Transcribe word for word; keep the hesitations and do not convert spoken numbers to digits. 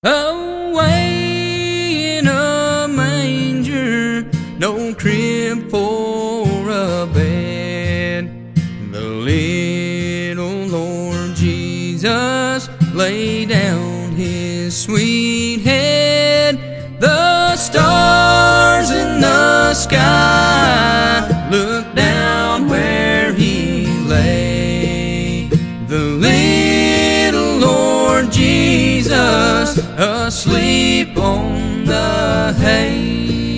away in a manger, no crib for a bed. The little Lord Jesus lay down his sweet head. The stars in the sky looked down where he lay. The little Lord Jesus asleep on the hay.